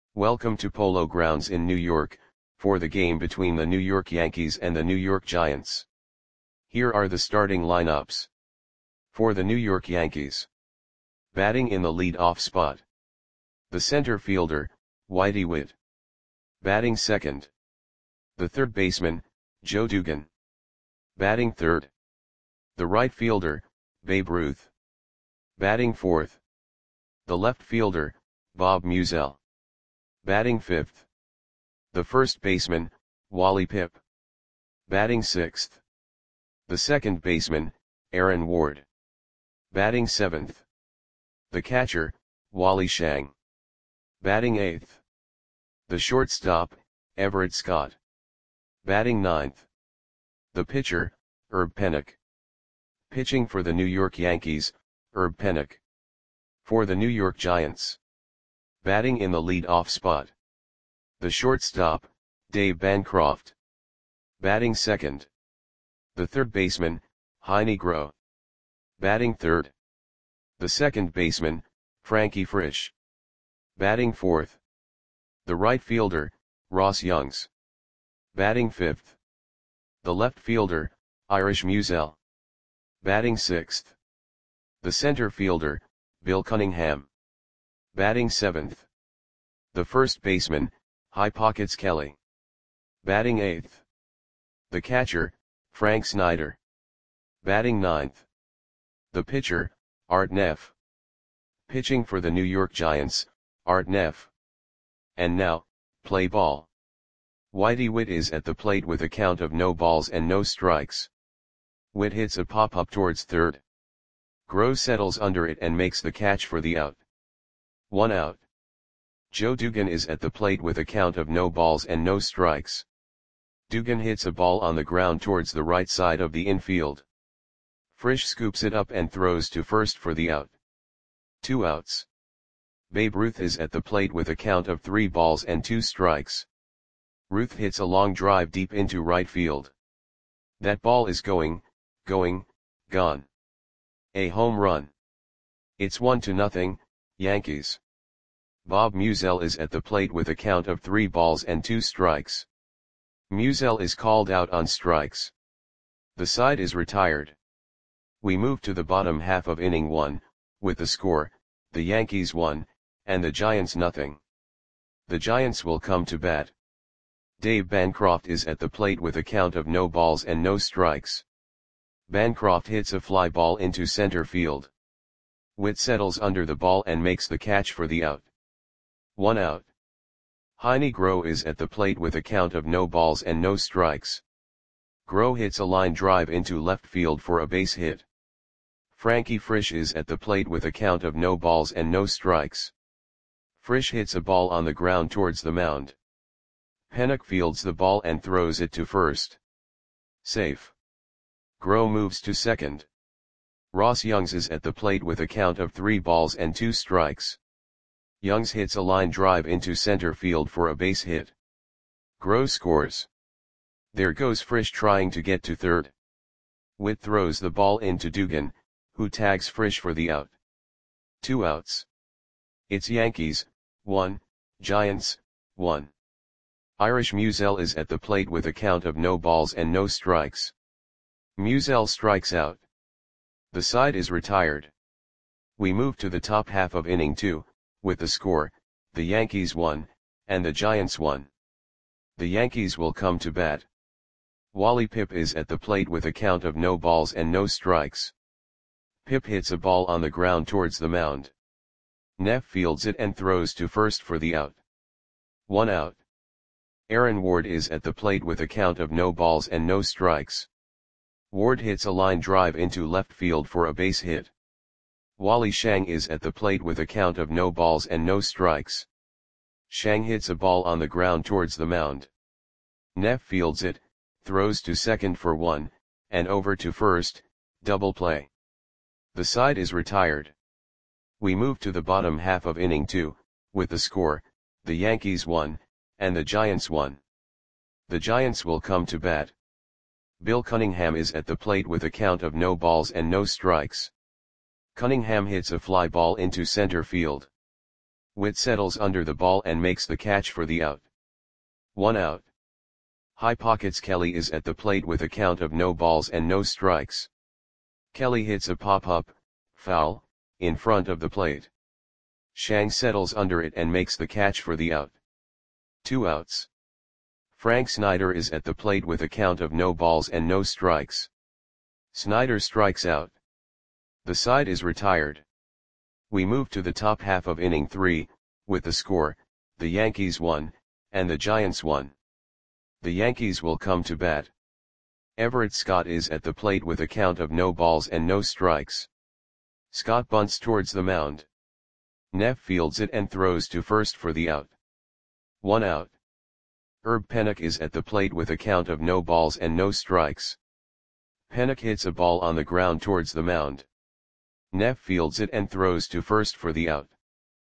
Welcome to Polo Grounds in New York, for the game between the New York Yankees and the New York Giants. Here are the starting lineups. For the New York Yankees. Batting in the lead-off spot. The center fielder, Whitey Witt. Batting second. The third baseman, Joe Dugan. Batting third. The right fielder, Babe Ruth. Batting fourth. The left fielder, Bob Musial. Batting fifth. The first baseman, Wally Pipp. Batting sixth. The second baseman, Aaron Ward. Batting seventh. The catcher, Wally Schang. Batting eighth. The shortstop, Everett Scott. Batting ninth. The pitcher, Herb Pennock. Pitching for the New York Yankees, Herb Pennock. For the New York Giants. Batting in the lead-off spot. The shortstop, Dave Bancroft. Batting second. The third baseman, Heinie Groh. Batting third. The second baseman, Frankie Frisch. Batting fourth. The right fielder, Ross Youngs. Batting fifth. The left fielder, Irish Musial. Batting sixth. The center fielder, Bill Cunningham. Batting seventh. The first baseman, High Pockets Kelly. Batting eighth. The catcher, Frank Snyder. Batting ninth. The pitcher, Art Neff. Pitching for the New York Giants, Art Neff. And now, play ball. Whitey Witt is at the plate with a count of no balls and no strikes. Witt hits a pop-up towards third. Groh settles under it and makes the catch for the out. 1 out. Joe Dugan is at the plate with a count of no balls and no strikes. Dugan hits a ball on the ground towards the right side of the infield. Frisch scoops it up and throws to first for the out. 2 outs. Babe Ruth is at the plate with a count of 3 balls and 2 strikes. Ruth hits a long drive deep into right field. That ball is gone. A home run. It's 1-0, Yankees. Bob Musial is at the plate with a count of 3 balls and 2 strikes. Musial is called out on strikes. The side is retired. We move to the bottom half of inning 1, with the score, the Yankees 1, and the Giants 0. The Giants will come to bat. Dave Bancroft is at the plate with a count of no balls and no strikes. Bancroft hits a fly ball into center field. Witt settles under the ball and makes the catch for the out. 1 out. Heinie Groh is at the plate with a count of no balls and no strikes. Groh hits a line drive into left field for a base hit. Frankie Frisch is at the plate with a count of no balls and no strikes. Frisch hits a ball on the ground towards the mound. Pennock fields the ball and throws it to first. Safe. Groh moves to second. Ross Youngs is at the plate with a count of 3 balls and 2 strikes. Youngs hits a line drive into center field for a base hit. Groh scores. There goes Frisch trying to get to third. Witt throws the ball into Dugan, who tags Frisch for the out. 2 outs. It's Yankees, 1, Giants, 1. Irish Musial is at the plate with a count of no balls and no strikes. Musial strikes out. The side is retired. We move to the top half of inning 2, with the score, the Yankees 1, and the Giants 1. The Yankees will come to bat. Wally Pipp is at the plate with a count of no balls and no strikes. Pipp hits a ball on the ground towards the mound. Neff fields it and throws to first for the out. 1 out. Aaron Ward is at the plate with a count of no balls and no strikes. Ward hits a line drive into left field for a base hit. Wally Schang is at the plate with a count of no balls and no strikes. Schang hits a ball on the ground towards the mound. Neff fields it, throws to second for 1, and over to first, double play. The side is retired. We move to the bottom half of inning 2, with the score, the Yankees 1, and the Giants 1. The Giants will come to bat. Bill Cunningham is at the plate with a count of no balls and no strikes. Cunningham hits a fly ball into center field. Witt settles under the ball and makes the catch for the out. 1 out. High pockets Kelly is at the plate with a count of no balls and no strikes. Kelly hits a pop-up, foul, in front of the plate. Shang settles under it and makes the catch for the out. 2 outs. Frank Snyder is at the plate with a count of no balls and no strikes. Snyder strikes out. The side is retired. We move to the top half of inning 3, with the score, the Yankees won, and the Giants won. The Yankees will come to bat. Everett Scott is at the plate with a count of no balls and no strikes. Scott bunts towards the mound. Neff fields it and throws to first for the out. 1 out. Herb Pennock is at the plate with a count of no balls and no strikes. Pennock hits a ball on the ground towards the mound. Neff fields it and throws to first for the out.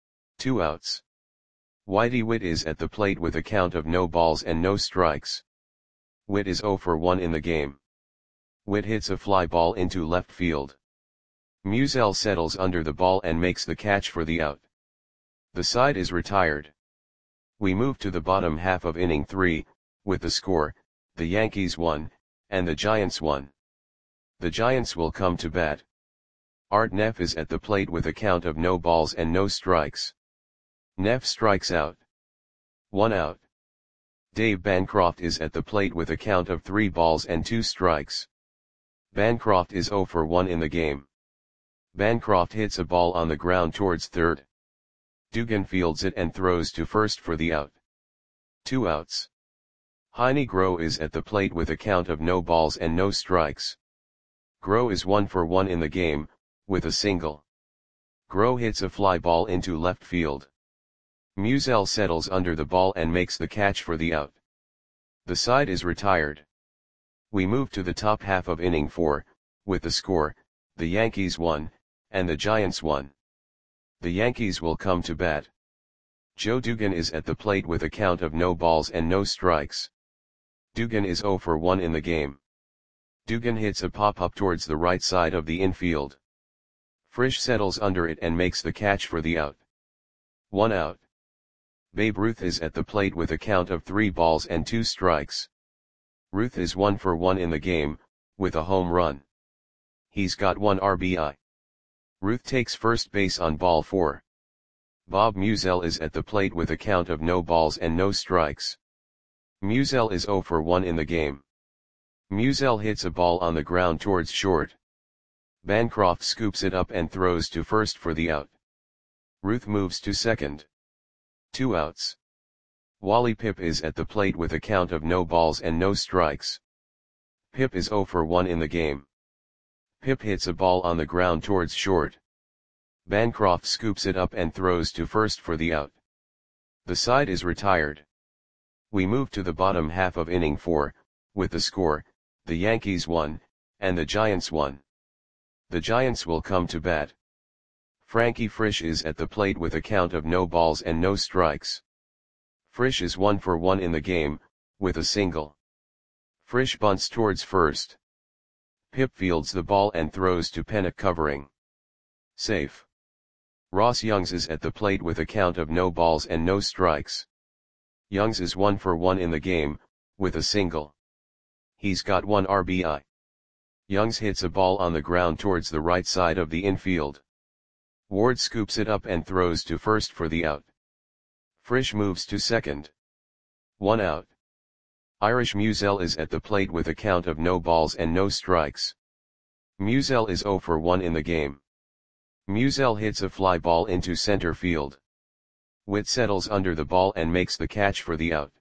2 outs. Whitey Witt is at the plate with a count of no balls and no strikes. Witt is 0 for 1 in the game. Witt hits a fly ball into left field. Musial settles under the ball and makes the catch for the out. The side is retired. We move to the bottom half of inning 3, with the score, the Yankees won, and the Giants won. The Giants will come to bat. Art Neff is at the plate with a count of no balls and no strikes. Neff strikes out. 1 out. Dave Bancroft is at the plate with a count of 3 balls and 2 strikes. Bancroft is 0 for 1 in the game. Bancroft hits a ball on the ground towards third. Dugan fields it and throws to first for the out. 2 outs. Heine Groh is at the plate with a count of no balls and no strikes. Groh is 1 for 1 in the game, with a single. Groh hits a fly ball into left field. Musial settles under the ball and makes the catch for the out. The side is retired. We move to the top half of inning 4, with the score, the Yankees won, and the Giants won. The Yankees will come to bat. Joe Dugan is at the plate with a count of no balls and no strikes. Dugan is 0 for 1 in the game. Dugan hits a pop-up towards the right side of the infield. Frisch settles under it and makes the catch for the out. 1 out. Babe Ruth is at the plate with a count of 3 balls and 2 strikes. Ruth is 1 for 1 in the game, with a home run. He's got 1 RBI. Ruth takes first base on ball 4. Bob Musial is at the plate with a count of no balls and no strikes. Musial is 0 for 1 in the game. Musial hits a ball on the ground towards short. Bancroft scoops it up and throws to first for the out. Ruth moves to second. 2 outs. Wally Pipp is at the plate with a count of no balls and no strikes. Pipp is 0 for 1 in the game. Pipp hits a ball on the ground towards short. Bancroft scoops it up and throws to first for the out. The side is retired. We move to the bottom half of inning 4, with the score, the Yankees won, and the Giants won. The Giants will come to bat. Frankie Frisch is at the plate with a count of no balls and no strikes. Frisch is 1 for 1 in the game, with a single. Frisch bunts towards first. Pipp fields the ball and throws to Pennock covering. Safe. Ross Youngs is at the plate with a count of no balls and no strikes. Youngs is 1 for 1 in the game, with a single. He's got 1 RBI. Youngs hits a ball on the ground towards the right side of the infield. Ward scoops it up and throws to first for the out. Frisch moves to second. 1 out. Irish Musial is at the plate with a count of no balls and no strikes. Musial is 0 for 1 in the game. Musial hits a fly ball into center field. Witt settles under the ball and makes the catch for the out.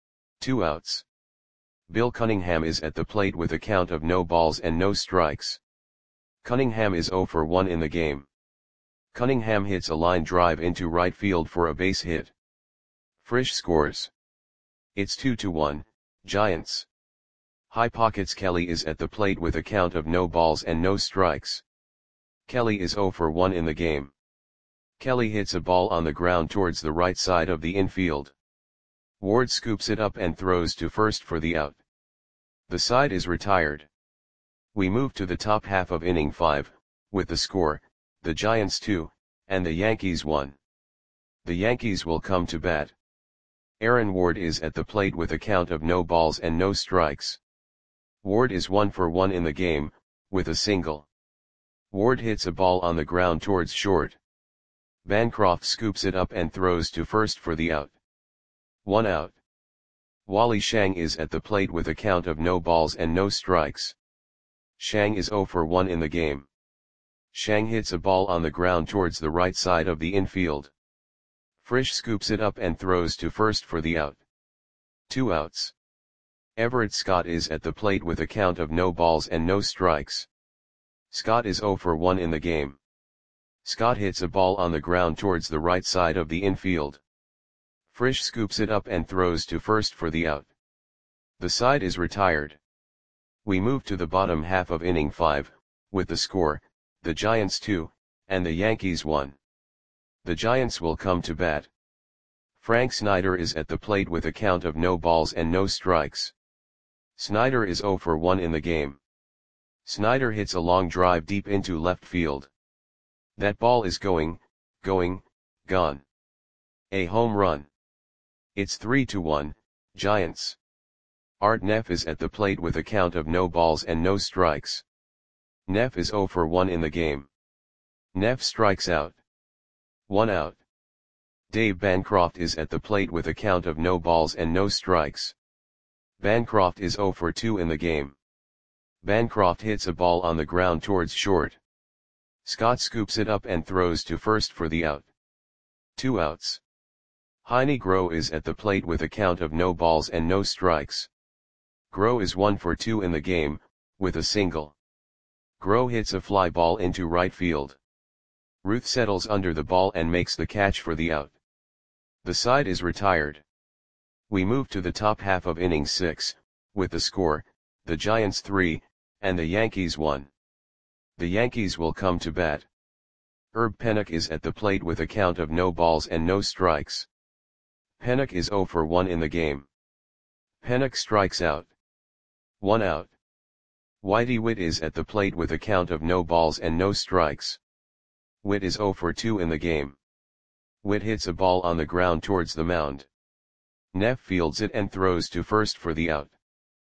2 outs. Bill Cunningham is at the plate with a count of no balls and no strikes. Cunningham is 0 for 1 in the game. Cunningham hits a line drive into right field for a base hit. Frisch scores. It's 2-1, Giants. High pockets Kelly is at the plate with a count of no balls and no strikes. Kelly is 0 for 1 in the game. Kelly hits a ball on the ground towards the right side of the infield. Ward scoops it up and throws to first for the out. The side is retired. We move to the top half of inning 5, with the score, the Giants 2, and the Yankees 1. The Yankees will come to bat. Aaron Ward is at the plate with a count of no balls and no strikes. Ward is 1 for 1 in the game, with a single. Ward hits a ball on the ground towards short. Bancroft scoops it up and throws to first for the out. 1 out. Wally Shang is at the plate with a count of no balls and no strikes. Shang is 0 for 1 in the game. Shang hits a ball on the ground towards the right side of the infield. Frisch scoops it up and throws to first for the out. 2 outs. Everett Scott is at the plate with a count of no balls and no strikes. Scott is 0 for 1 in the game. Scott hits a ball on the ground towards the right side of the infield. Frisch scoops it up and throws to first for the out. The side is retired. We move to the bottom half of inning 5, with the score, the Giants 2, and the Yankees 1. The Giants will come to bat. Frank Snyder is at the plate with a count of no balls and no strikes. Snyder is 0 for 1 in the game. Snyder hits a long drive deep into left field. That ball is gone. A home run. It's 3-1, Giants. Art Neff is at the plate with a count of no balls and no strikes. Neff is 0 for 1 in the game. Neff strikes out. 1 out. Dave Bancroft is at the plate with a count of no balls and no strikes. Bancroft is 0 for 2 in the game. Bancroft hits a ball on the ground towards short. Scott scoops it up and throws to first for the out. 2 outs. Heine Groh is at the plate with a count of no balls and no strikes. Groh is 1 for 2 in the game, with a single. Groh hits a fly ball into right field. Ruth settles under the ball and makes the catch for the out. The side is retired. We move to the top half of inning 6, with the score, the Giants 3, and the Yankees 1. The Yankees will come to bat. Herb Pennock is at the plate with a count of no balls and no strikes. Pennock is 0 for 1 in the game. Pennock strikes out. 1 out. Whitey Witt is at the plate with a count of no balls and no strikes. Witt is 0 for 2 in the game. Witt hits a ball on the ground towards the mound. Neff fields it and throws to first for the out.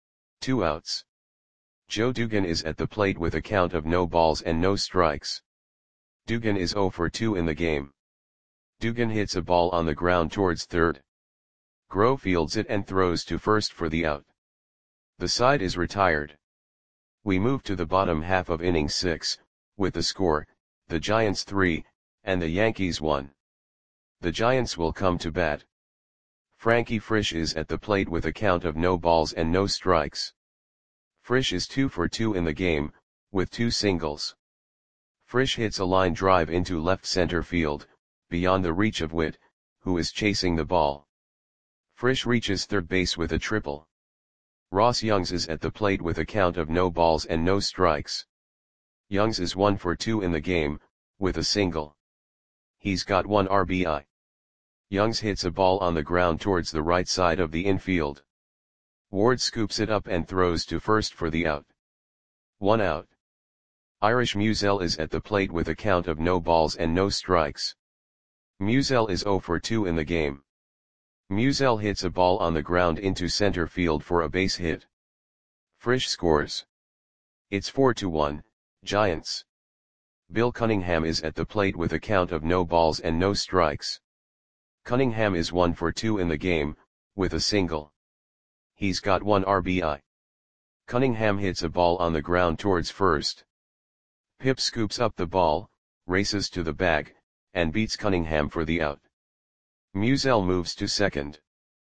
2 outs. Joe Dugan is at the plate with a count of no balls and no strikes. Dugan is 0 for 2 in the game. Dugan hits a ball on the ground towards third. Groh fields it and throws to first for the out. The side is retired. We move to the bottom half of inning 6, with the score, the Giants 3, and the Yankees 1. The Giants will come to bat. Frankie Frisch is at the plate with a count of no balls and no strikes. Frisch is 2 for 2 in the game, with 2 singles. Frisch hits a line drive into left center field, beyond the reach of Witt, who is chasing the ball. Frisch reaches third base with a triple. Ross Youngs is at the plate with a count of no balls and no strikes. Youngs is 1 for 2 in the game, with a single. He's got 1 RBI. Youngs hits a ball on the ground towards the right side of the infield. Ward scoops it up and throws to first for the out. 1 out. Irish Musial is at the plate with a count of no balls and no strikes. Musial is 0 for 2 in the game. Musial hits a ball on the ground into center field for a base hit. Frisch scores. It's 4-1, Giants. Bill Cunningham is at the plate with a count of no balls and no strikes. Cunningham is 1 for 2 in the game, with a single. He's got 1 RBI. Cunningham hits a ball on the ground towards first. Pip scoops up the ball, races to the bag, and beats Cunningham for the out. Musial moves to second.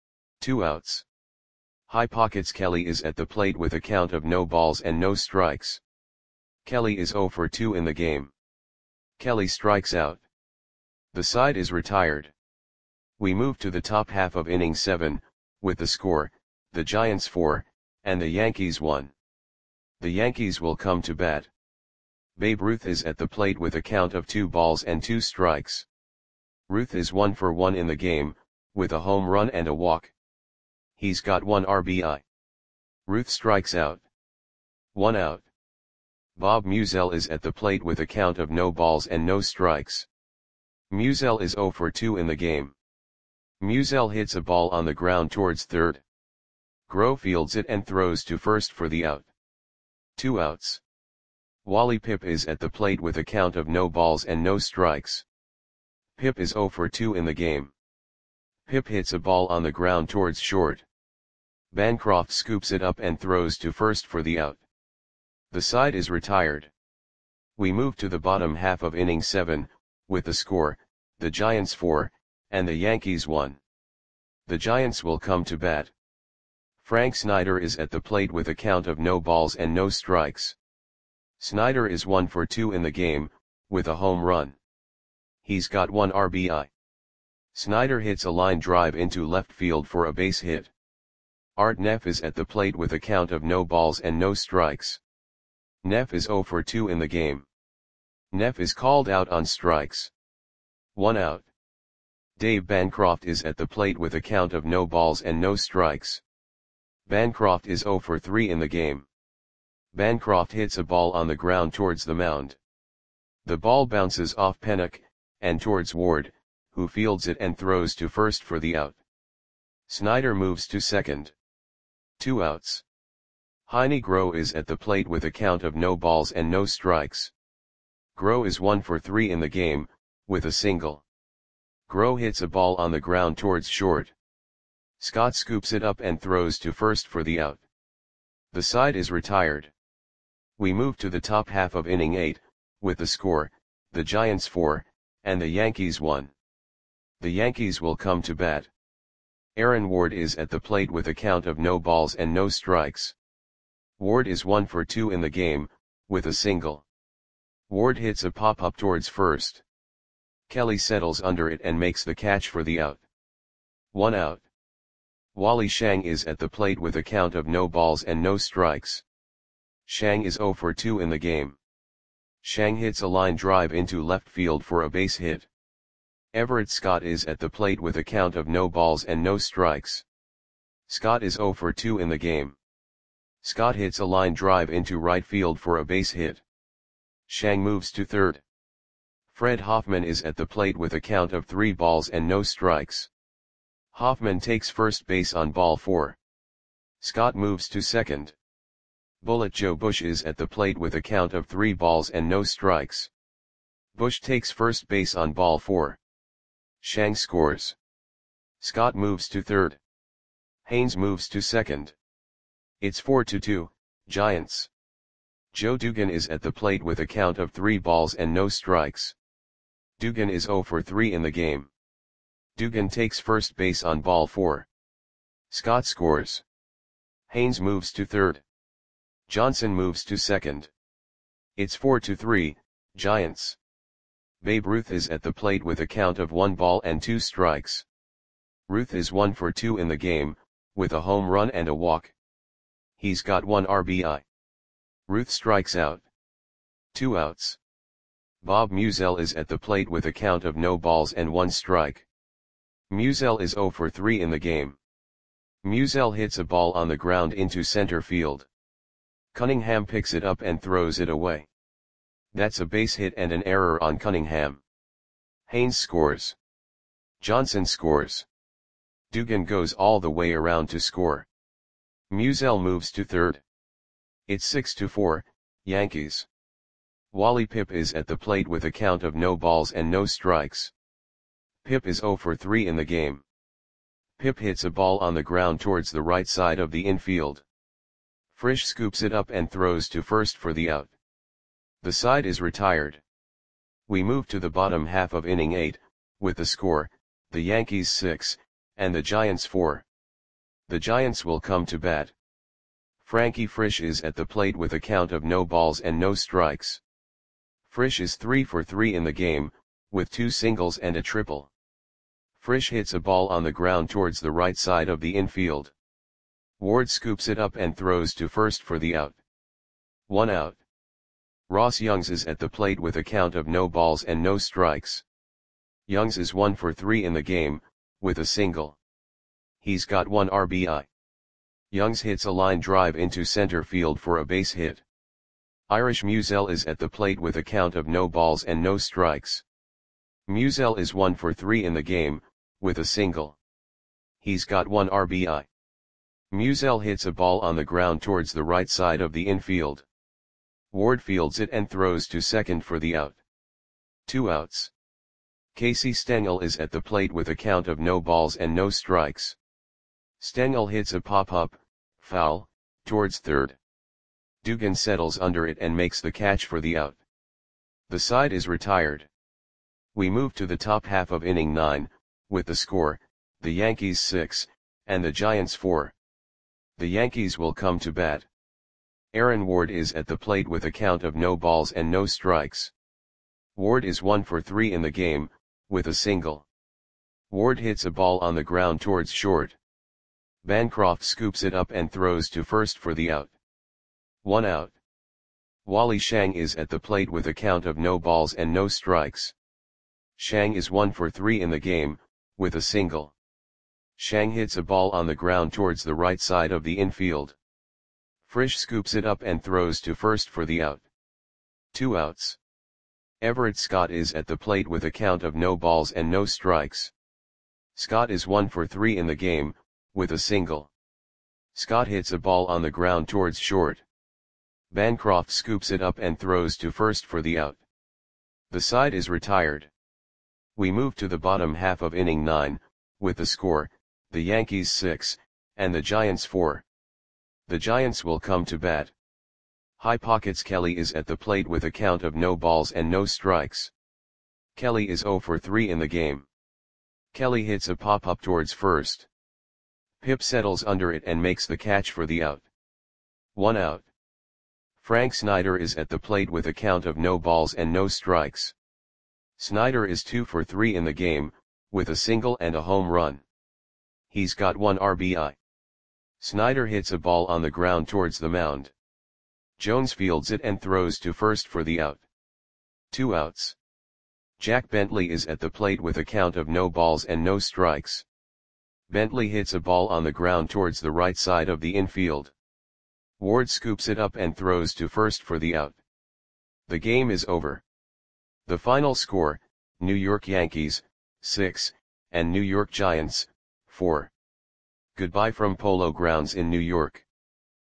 2 outs. High Pockets Kelly is at the plate with a count of no balls and no strikes. Kelly is 0 for 2 in the game. Kelly strikes out. The side is retired. We move to the top half of inning 7, with the score, the Giants 4, and the Yankees 1. The Yankees will come to bat. Babe Ruth is at the plate with a count of 2 balls and 2 strikes. Ruth is 1 for 1 in the game, with a home run and a walk. He's got 1 RBI. Ruth strikes out. 1 out. Bob Musial is at the plate with a count of no balls and no strikes. Musiel is 0 for 2 in the game. Musiel hits a ball on the ground towards third. Grow fields it and throws to first for the out. 2 outs. Wally Pip is at the plate with a count of no balls and no strikes. Pip is 0 for 2 in the game. Pip hits a ball on the ground towards short. Bancroft scoops it up and throws to first for the out. The side is retired. We move to the bottom half of inning 7, with the score, the Giants 4, and the Yankees 1. The Giants will come to bat. Frank Snyder is at the plate with a count of no balls and no strikes. Snyder is 1 for 2 in the game, with a home run. He's got 1 RBI. Snyder hits a line drive into left field for a base hit. Art Neff is at the plate with a count of no balls and no strikes. Neff is 0 for 2 in the game. Neff is called out on strikes. 1 out. Dave Bancroft is at the plate with a count of no balls and no strikes. Bancroft is 0 for 3 in the game. Bancroft hits a ball on the ground towards the mound. The ball bounces off Pennock, and towards Ward, who fields it and throws to first for the out. Snyder moves to second. 2 outs. Heine Grow is at the plate with a count of no balls and no strikes. Grow is 1 for 3 in the game, with a single. Grow hits a ball on the ground towards short. Scott scoops it up and throws to first for the out. The side is retired. We move to the top half of inning 8, with the score, the Giants 4, and the Yankees 1. The Yankees will come to bat. Aaron Ward is at the plate with a count of no balls and no strikes. Ward is 1 for 2 in the game, with a single. Ward hits a pop-up towards first. Kelly settles under it and makes the catch for the out. 1 out. Wally Shang is at the plate with a count of no balls and no strikes. Shang is 0 for 2 in the game. Shang hits a line drive into left field for a base hit. Everett Scott is at the plate with a count of no balls and no strikes. Scott is 0 for 2 in the game. Scott hits a line drive into right field for a base hit. Shang moves to third. Fred Hoffman is at the plate with a count of 3 balls and no strikes. Hoffman takes first base on ball 4. Scott moves to second. Bullet Joe Bush is at the plate with a count of 3 balls and no strikes. Bush takes first base on ball 4. Shang scores. Scott moves to third. Haynes moves to second. It's 4-2, Giants. Joe Dugan is at the plate with a count of 3 balls and no strikes. Dugan is 0 for 3 in the game. Dugan takes first base on ball 4. Scott scores. Haynes moves to third. Johnson moves to second. It's 4-3, Giants. Babe Ruth is at the plate with a count of 1 ball and 2 strikes. Ruth is 1 for 2 in the game, with a home run and a walk. He's got 1 RBI. Ruth strikes out. 2 outs. Bob Musiel is at the plate with a count of no balls and 1 strike. Musiel is 0 for 3 in the game. Musiel hits a ball on the ground into center field. Cunningham picks it up and throws it away. That's a base hit and an error on Cunningham. Haynes scores. Johnson scores. Dugan goes all the way around to score. Musiel moves to third. It's 6-4, Yankees. Wally Pip is at the plate with a count of no balls and no strikes. Pip is 0 for 3 in the game. Pip hits a ball on the ground towards the right side of the infield. Frisch scoops it up and throws to first for the out. The side is retired. We move to the bottom half of inning 8, with the score, the Yankees 6, and the Giants 4. The Giants will come to bat. Frankie Frisch is at the plate with a count of no balls and no strikes. Frisch is 3 for 3 in the game, with 2 singles and a triple. Frisch hits a ball on the ground towards the right side of the infield. Ward scoops it up and throws to first for the out. 1 out. Ross Youngs is at the plate with a count of no balls and no strikes. Youngs is 1 for 3 in the game, with a single. He's got 1 RBI. Youngs hits a line drive into center field for a base hit. Irish Musiel is at the plate with a count of no balls and no strikes. Musial is 1 for 3 in the game, with a single. He's got 1 RBI. Musial hits a ball on the ground towards the right side of the infield. Ward fields it and throws to second for the out. 2 outs. Casey Stengel is at the plate with a count of no balls and no strikes. Stengel hits a pop-up, foul, towards third. Dugan settles under it and makes the catch for the out. The side is retired. We move to the top half of inning 9, with the score, the Yankees 6, and the Giants 4. The Yankees will come to bat. Aaron Ward is at the plate with a count of no balls and no strikes. Ward is 1 for 3 in the game, with a single. Ward hits a ball on the ground towards short. Bancroft scoops it up and throws to first for the out. 1 out. Wally Shang is at the plate with a count of no balls and no strikes. Shang is 1 for 3 in the game, with a single. Shang hits a ball on the ground towards the right side of the infield. Frisch scoops it up and throws to first for the out. 2 outs. Everett Scott is at the plate with a count of no balls and no strikes. Scott is 1 for 3 in the game, with a single. Scott hits a ball on the ground towards short. Bancroft scoops it up and throws to first for the out. The side is retired. We move to the bottom half of inning 9, with the score, the Yankees 6, and the Giants 4. The Giants will come to bat. High Pockets Kelly is at the plate with a count of no balls and no strikes. Kelly is 0 for 3 in the game. Kelly hits a pop-up towards first. Pip settles under it and makes the catch for the out. 1 out. Frank Snyder is at the plate with a count of no balls and no strikes. Snyder is 2 for 3 in the game, with a single and a home run. He's got 1 RBI. Snyder hits a ball on the ground towards the mound. Jones fields it and throws to first for the out. 2 outs. Jack Bentley is at the plate with a count of no balls and no strikes. Bentley hits a ball on the ground towards the right side of the infield. Ward scoops it up and throws to first for the out. The game is over. The final score, New York Yankees, 6, and New York Giants, 4. Goodbye from Polo Grounds in New York.